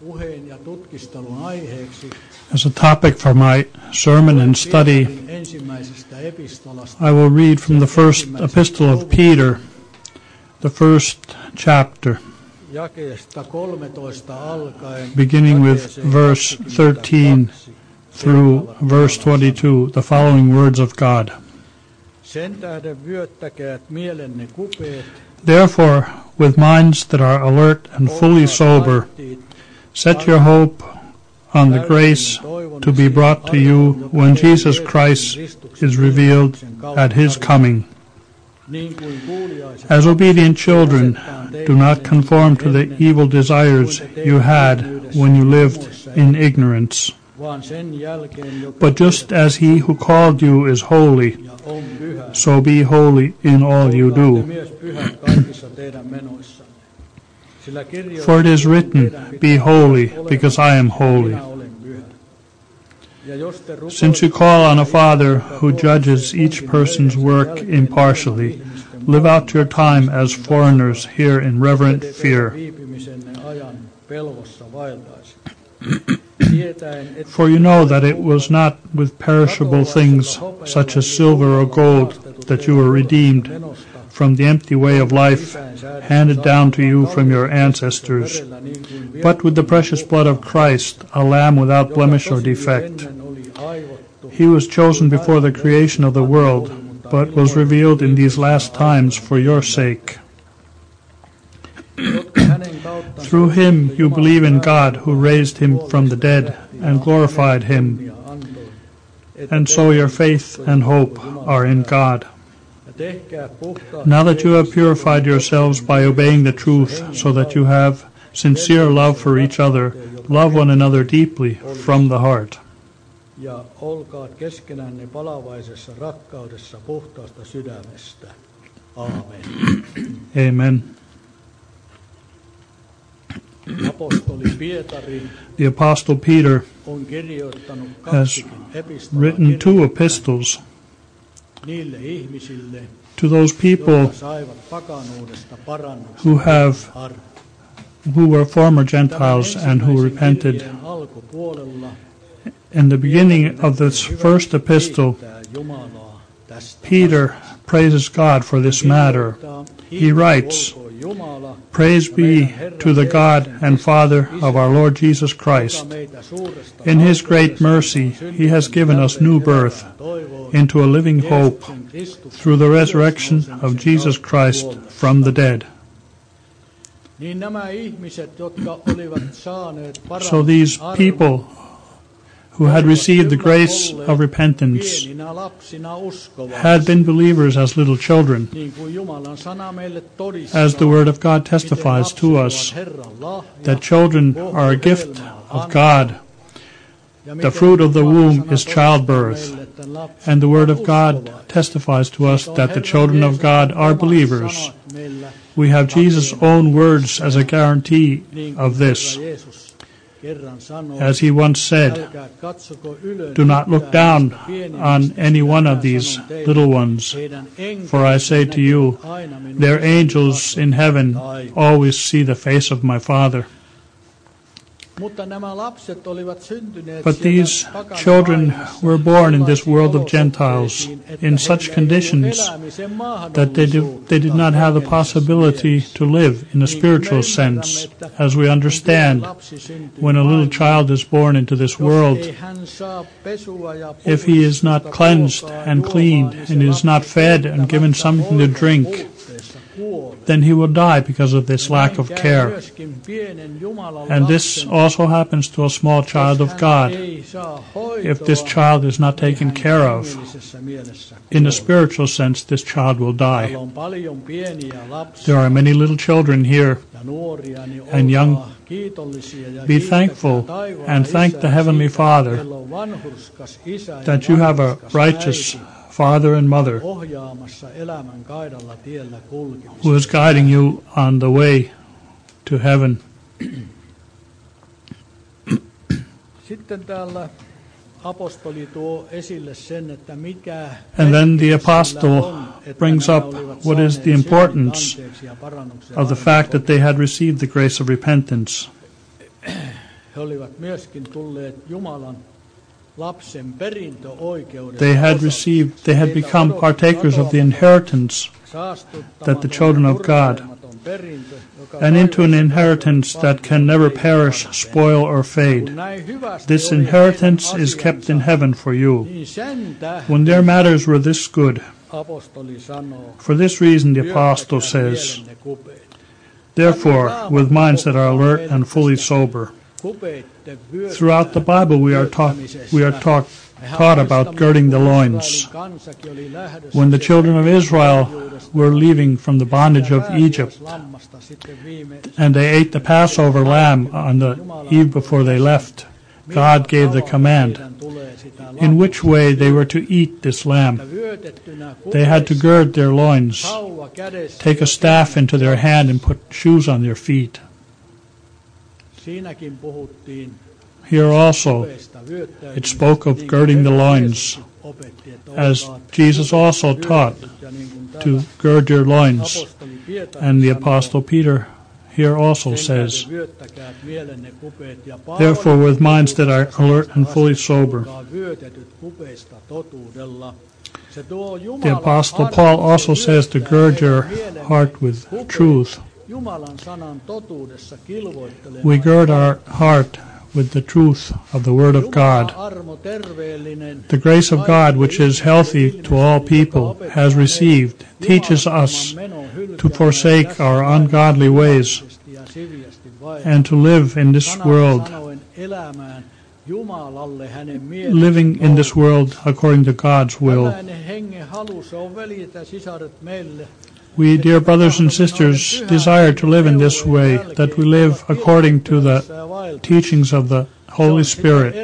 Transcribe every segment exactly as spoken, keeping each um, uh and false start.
As a topic for my sermon and study, I will read from the first epistle of Peter, the first chapter, beginning with verse thirteen through verse twenty-two, the following words of God. Therefore, with minds that are alert and fully sober, set your hope on the grace to be brought to you when Jesus Christ is revealed at his coming. As obedient children, do not conform to the evil desires you had when you lived in ignorance. But just as he who called you is holy, so be holy in all you do. For it is written, be holy, because I am holy. Since you call on a Father who judges each person's work impartially, live out your time as foreigners here in reverent fear. For you know that it was not with perishable things such as silver or gold that you were redeemed from the empty way of life handed down to you from your ancestors, but with the precious blood of Christ, a lamb without blemish or defect. He was chosen before the creation of the world, but was revealed in these last times for your sake. Through him you believe in God, who raised him from the dead and glorified him, and so your faith and hope are in God. Now that you have purified yourselves by obeying the truth, so that you have sincere love for each other, love one another deeply from the heart. Amen. The Apostle Peter has written two epistles to those people who have who were former Gentiles and who repented. In the beginning of this first epistle, Peter praises God for this matter. He writes, "Praise be to the God and Father of our Lord Jesus Christ. In his great mercy, he has given us new birth into a living hope through the resurrection of Jesus Christ from the dead." So these people who had received the grace of repentance had been believers as little children. As the Word of God testifies to us, that children are a gift of God. The fruit of the womb is childbirth, and the Word of God testifies to us that the children of God are believers. We have Jesus' own words as a guarantee of this. As he once said, "Do not look down on any one of these little ones, for I say to you, their angels in heaven always see the face of my Father." But these children were born in this world of Gentiles in such conditions that they did, they did not have the possibility to live in a spiritual sense. As we understand, when a little child is born into this world, if he is not cleansed and cleaned and is not fed and given something to drink, then he will die because of this lack of care. And this also happens to a small child of God. If this child is not taken care of, in a spiritual sense, this child will die. There are many little children here and young. Be thankful and thank the Heavenly Father that you have a righteous father and mother who is guiding you on the way to heaven. And then the apostle brings up what is the importance of the fact that they had received the grace of repentance. They had received, they had become partakers of the inheritance that the children of God, and into an inheritance that can never perish, spoil, or fade. This inheritance is kept in heaven for you. When their matters were this good, for this reason the apostle says, therefore, with minds that are alert and fully sober. Throughout the Bible we are taught, we are taught, taught about girding the loins. When the children of Israel were leaving from the bondage of Egypt, and they ate the Passover lamb on the eve before they left, God gave the command in which way they were to eat this lamb. They had to gird their loins, take a staff into their hand, and put shoes on their feet. Here also it spoke of girding the loins, as Jesus also taught to gird your loins. And the Apostle Peter here also says, therefore with minds that are alert and fully sober. The Apostle Paul also says to gird your heart with truth. We gird our heart with the truth of the Word of God. The grace of God, which is healthy to all people, has received, teaches us to forsake our ungodly ways and to live in this world, living in this world according to God's will. We, dear brothers and sisters, desire to live in this way, that we live according to the teachings of the Holy Spirit.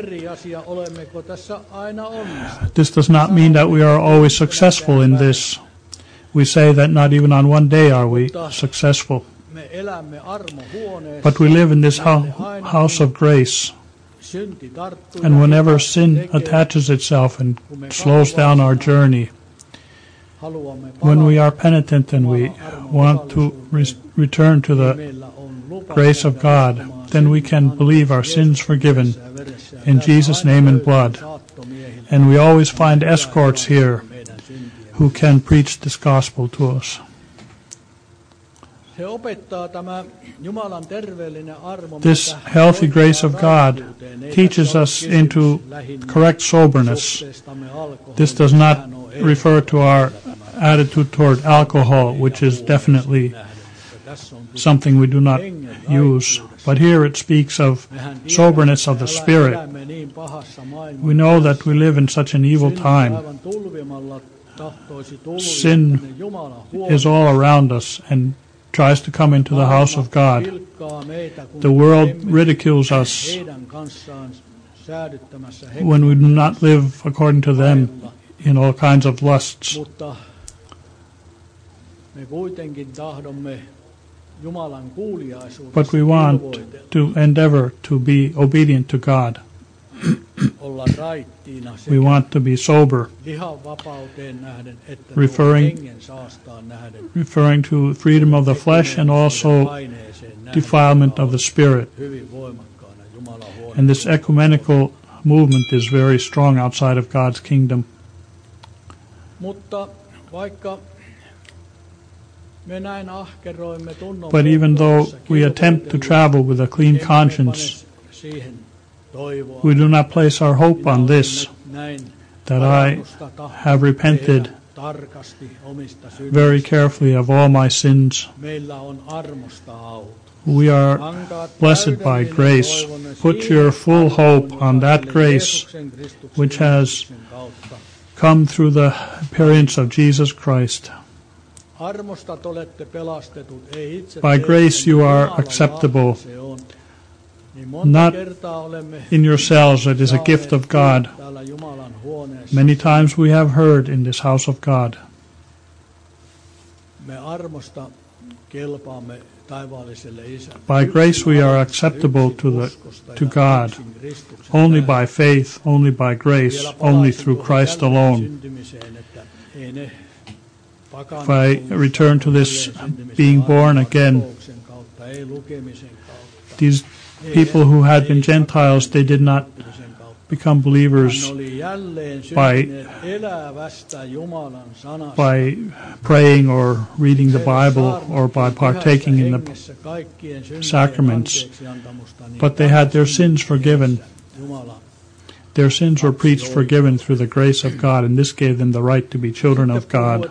This does not mean that we are always successful in this. We say that not even on one day are we successful. But we live in this ho- house of grace. And whenever sin attaches itself and slows down our journey, when we are penitent and we want to re- return to the grace of God, then we can believe our sins forgiven in Jesus' name and blood. And we always find escorts here who can preach this gospel to us. This healthy grace of God teaches us into correct soberness. This does not refer to our attitude toward alcohol, which is definitely something we do not use. But here it speaks of soberness of the spirit. We know that we live in such an evil time. Sin is all around us and tries to come into the house of God. The world ridicules us when we do not live according to them in all kinds of lusts. But we want to endeavor to be obedient to God. We want to be sober, referring, referring to freedom of the flesh and also defilement of the spirit. And this ecumenical movement is very strong outside of God's kingdom. But even though we attempt to travel with a clean conscience, we do not place our hope on this, that I have repented very carefully of all my sins. We are blessed by grace. Put your full hope on that grace which has come through the appearance of Jesus Christ. By grace you are acceptable, not in yourselves, it is a gift of God. Many times we have heard in this house of God. By grace we are acceptable to the to God, only by faith, only by grace, only through Christ alone. If I return to this being born again, these people who had been Gentiles, they did not become believers by, by praying or reading the Bible or by partaking in the sacraments, but they had their sins forgiven. Their sins were preached forgiven through the grace of God, and this gave them the right to be children of God.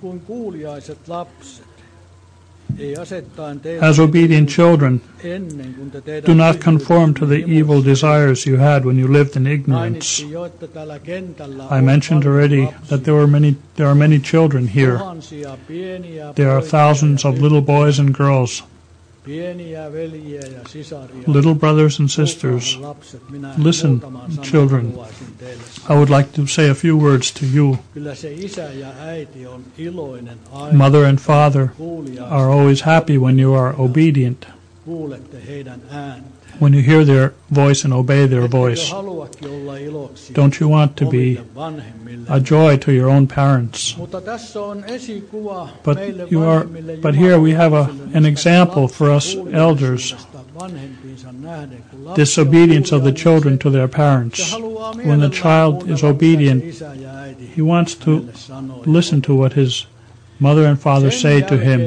As obedient children, do not conform to the evil desires you had when you lived in ignorance. I mentioned already that there were many, there are many children here. There are thousands of little boys and girls, little brothers and sisters. Listen, children, I would like to say a few words to you. Mother and father are always happy when you are obedient, when you hear their voice and obey their voice. Don't you want to be a joy to your own parents? But you are. But here we have a, an example for us elders. This obedience of the children to their parents. When the child is obedient, he wants to listen to what his mother and father say to him.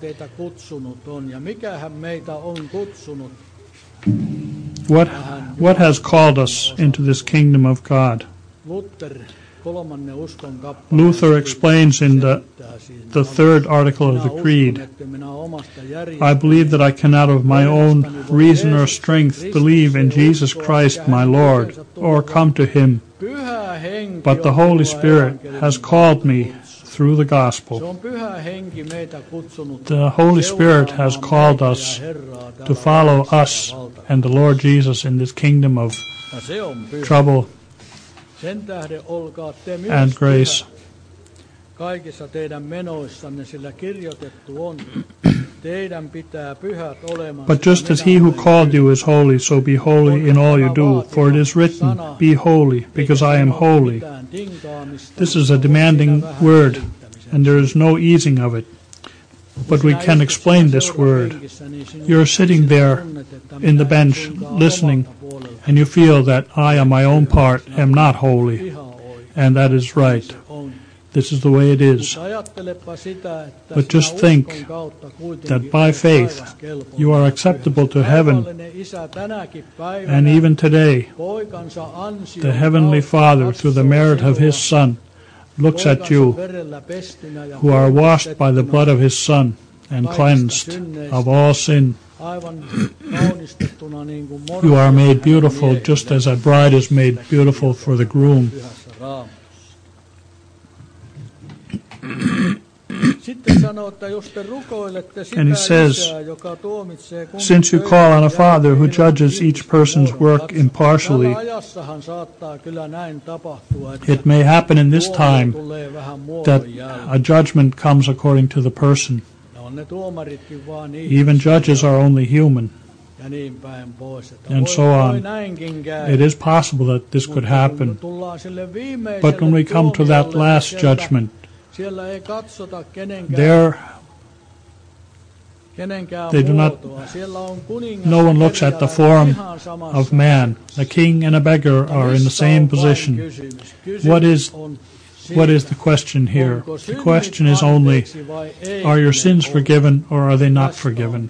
What, what has called us into this kingdom of God? Luther explains in the, the third article of the Creed, I believe that I cannot of my own reason or strength believe in Jesus Christ my Lord, or come to him, but the Holy Spirit has called me through the gospel. The Holy Spirit has called us to follow us and the Lord Jesus in this kingdom of trouble and grace. But just as he who called you is holy, so be holy in all you do. For it is written, be holy, because I am holy. This is a demanding word, and there is no easing of it. But we can explain this word. You're sitting there in the bench, listening, and you feel that I, on my own part, am not holy. And that is right. This is the way it is. But just think that by faith you are acceptable to heaven. And even today, the Heavenly Father, through the merit of His Son, looks at you, who are washed by the blood of His Son and cleansed of all sin. You are made beautiful just as a bride is made beautiful for the groom. And he says, since you call on a Father who judges each person's work impartially, it may happen in this time that a judgment comes according to the person. Even judges are only human, and so on. It is possible that this could happen. But when we come to that last judgment, there they do not, no one looks at the form of man. A king and a beggar are in the same position. What is What is the question here? The question is only, are your sins forgiven or are they not forgiven?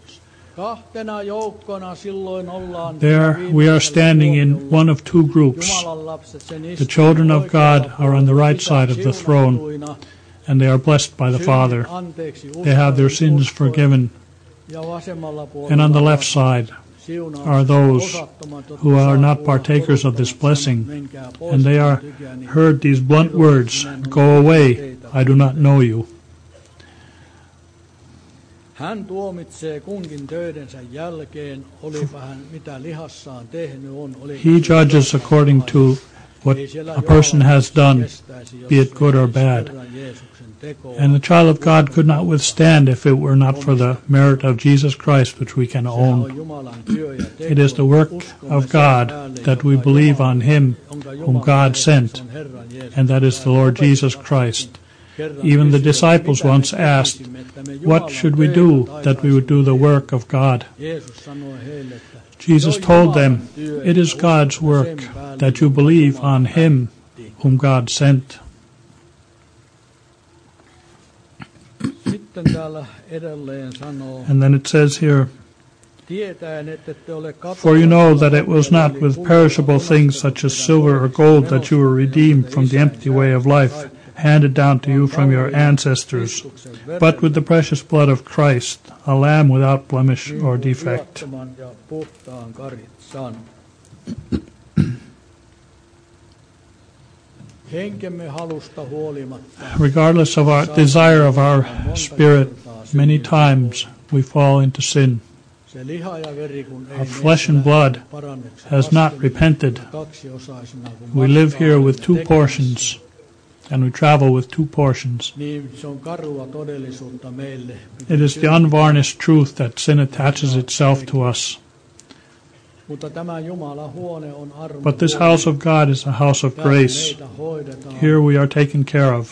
There we are standing in one of two groups. The children of God are on the right side of the throne, and they are blessed by the Father. They have their sins forgiven. And on the left side are those who are not partakers of this blessing, and they are heard these blunt words, "Go away, I do not know you." Hän tuomitsee kunkin töidensä jälkeen, olipa hän mitä lihassaan tehnyt on. He judges according to what a person has done, be it good or bad. And the child of God could not withstand if it were not for the merit of Jesus Christ, which we can own. It is the work of God that we believe on Him whom God sent, and that is the Lord Jesus Christ. Even the disciples once asked, what should we do that we would do the work of God? Jesus told them, it is God's work that you believe on him whom God sent. And then it says here, for you know that it was not with perishable things such as silver or gold that you were redeemed from the empty way of life handed down to you from your ancestors, but with the precious blood of Christ, a lamb without blemish or defect. Regardless of our desire of our spirit, many times we fall into sin. Our flesh and blood has not repented. We live here with two portions, and we travel with two portions. It is the unvarnished truth that sin attaches itself to us. But this house of God is a house of grace. Here we are taken care of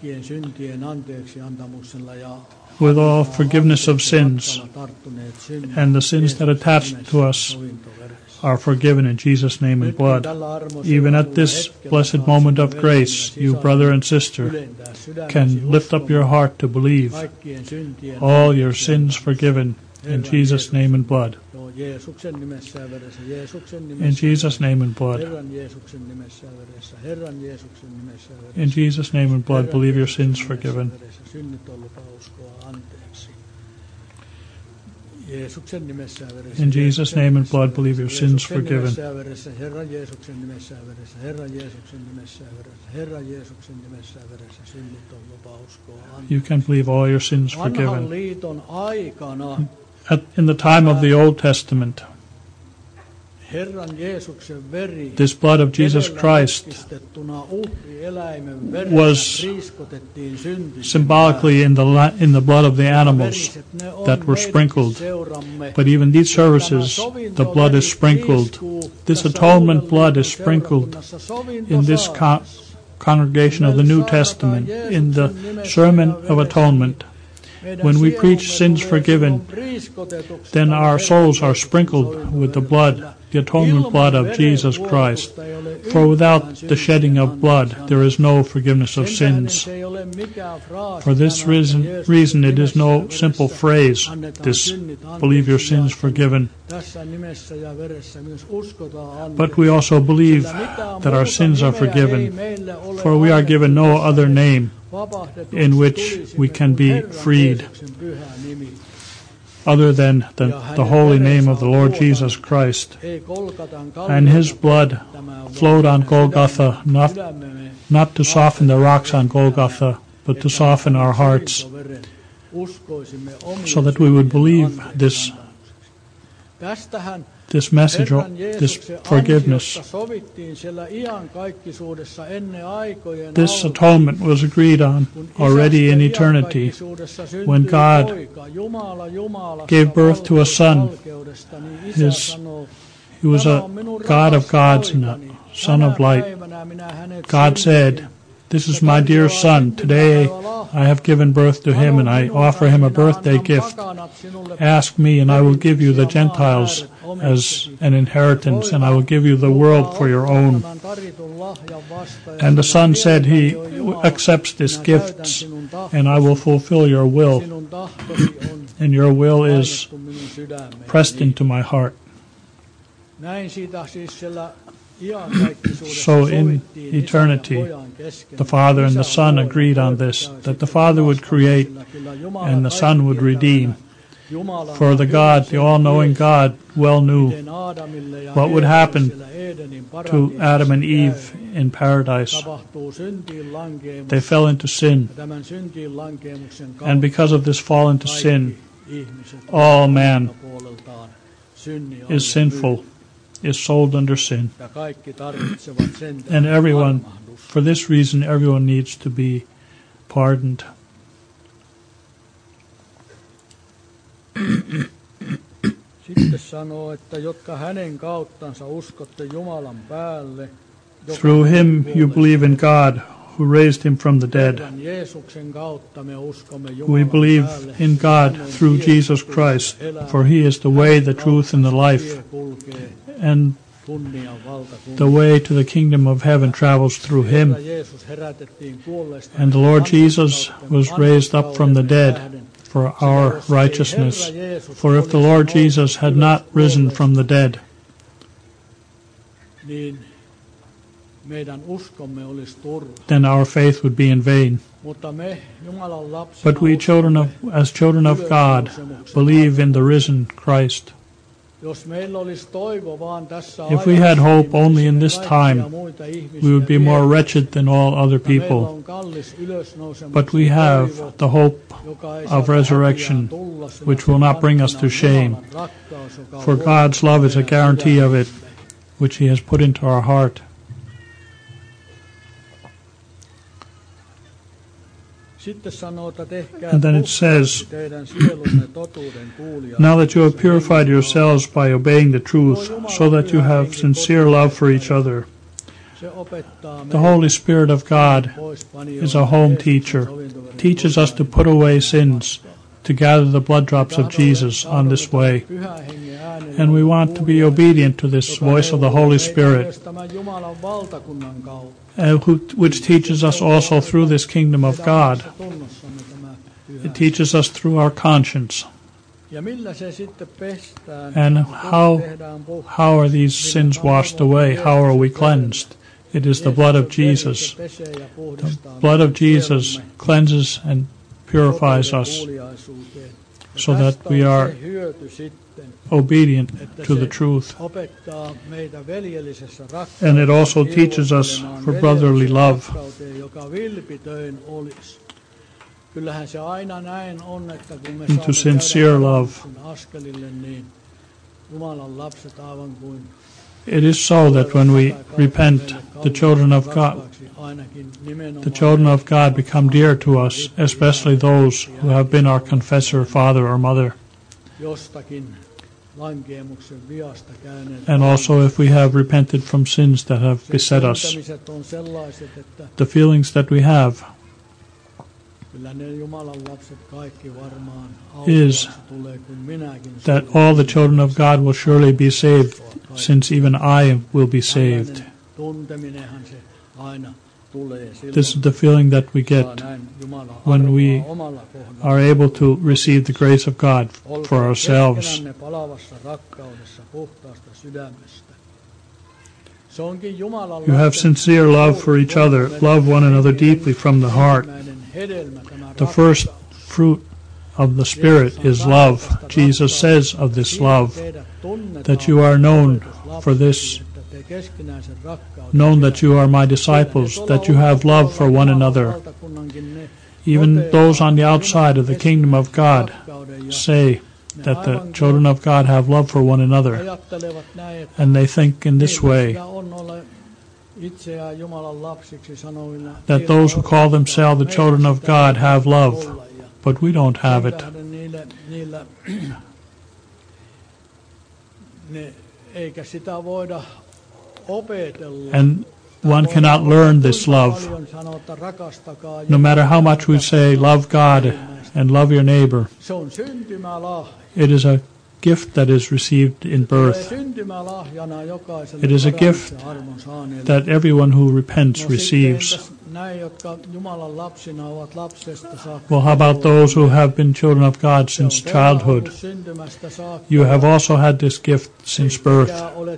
with all forgiveness of sins, and the sins that attach to us are forgiven in Jesus' name and blood. Even at this blessed moment of grace, you, brother and sister, can lift up your heart to believe. All your sins forgiven in Jesus' name and blood. In Jesus' name and blood. In Jesus' name and blood, believe your sins forgiven. In Jesus' name and blood, believe your sins forgiven. You can believe all your sins forgiven. At, in the time of the Old Testament, this blood of Jesus Christ was symbolically in the in the blood of the animals that were sprinkled. But even these services, the blood is sprinkled. This atonement blood is sprinkled in this con- congregation of the New Testament, in the Sermon of Atonement. When we preach sins forgiven, then our souls are sprinkled with the blood, the atonement blood of Jesus Christ. For without the shedding of blood, there is no forgiveness of sins. For this reason, reason it is no simple phrase, this believe your sins forgiven. But we also believe that our sins are forgiven, for we are given no other name in which we can be freed other than the, the holy name of the Lord Jesus Christ. And his blood flowed on Golgotha, not, not to soften the rocks on Golgotha, but to soften our hearts, so that we would believe this this message, this forgiveness. This atonement was agreed on already in eternity when God gave birth to a son. His, he was a God of gods and a son of light. God said, "This is my dear son. Today I have given birth to him, and I offer him a birthday gift. Ask me, and I will give you the Gentiles as an inheritance, and I will give you the world for your own." And the son said, he accepts this gift, and I will fulfill your will. And your will is pressed into my heart. So in eternity, the Father and the Son agreed on this, that the Father would create and the Son would redeem. For the God, the all-knowing God, well knew what would happen to Adam and Eve in paradise. They fell into sin. And because of this fall into sin, all man is sinful, is sold under sin. And everyone, for this reason, everyone needs to be pardoned. Through him you believe in God, who raised him from the dead. We believe in God through Jesus Christ, for he is the way, the truth, and the life, and the way to the kingdom of heaven travels through him. And the Lord Jesus was raised up from the dead for our righteousness. For if the Lord Jesus had not risen from the dead, then our faith would be in vain. But we, children of, as children of God, believe in the risen Christ. If we had hope only in this time, we would be more wretched than all other people. But we have the hope of resurrection, which will not bring us to shame. For God's love is a guarantee of it, which he has put into our heart. And then it says, now that you have purified yourselves by obeying the truth, so that you have sincere love for each other. The Holy Spirit of God is a home teacher, teaches us to put away sins, to gather the blood drops of Jesus on this way. And we want to be obedient to this voice of the Holy Spirit, uh, who, which teaches us also through this kingdom of God. It teaches us through our conscience. And how, how are these sins washed away? How are we cleansed? It is the blood of Jesus. The blood of Jesus cleanses and purifies us so that we are obedient to the truth. And it also teaches us for brotherly love. And to sincere love. It is so that when we repent, the children of God, the children of God become dear to us, especially those who have been our confessor, father or mother. And also if we have repented from sins that have beset us, the feelings that we have is that all the children of God will surely be saved, since even I will be saved. This is the feeling that we get when we are able to receive the grace of God for ourselves. You have sincere love for each other. Love one another deeply from the heart. The first fruit of the Spirit is love. Jesus says of this love that you are known for this, known that you are my disciples, that you have love for one another. Even those on the outside of the kingdom of God say that the children of God have love for one another, and they think in this way, that those who call themselves the children of God have love, but we don't have it. And one cannot learn this love. No matter how much we say, love God and love your neighbor, it is a gift that is received in birth. It is a gift that everyone who repents receives. Well, how about those who have been children of God since childhood? You have also had this gift since birth.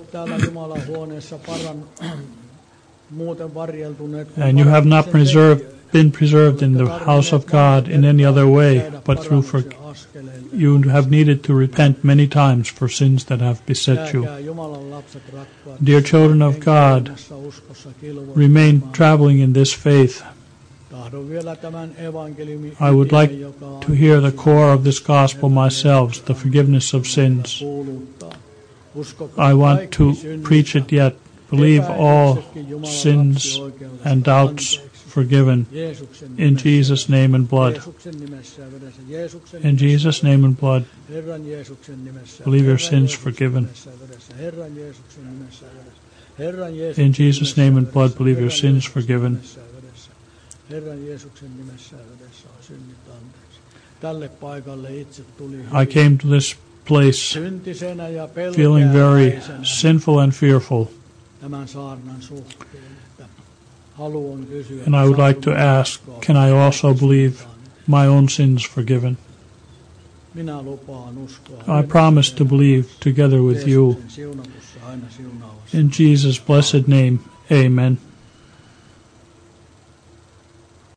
And you have not preserved, been preserved in the house of God in any other way, but through for, you have needed to repent many times for sins that have beset you. Dear children of God, remain traveling in this faith. I would like to hear the core of this gospel myself, the forgiveness of sins. I want to preach it yet. Believe all sins and doubts forgiven in Jesus' name and blood. In Jesus' name and blood, believe your sins forgiven. In Jesus' name and blood, believe your sins forgiven. Herran Jeesuksen nimessä yhdessä on synnit anteeksi. Tälle paikalle itse tuli I came to this place syntisenä ja feeling very pelkääväisenä sinful and fearful, tämän saarnan suhteen. Että halu on kysyä, and I would like to ask, can I also believe my own sins forgiven? Minä lupaan uskoa. I promise to believe together with you. Jeesuksen siunatussa aina siunaavassa. In Jesus' blessed name, amen.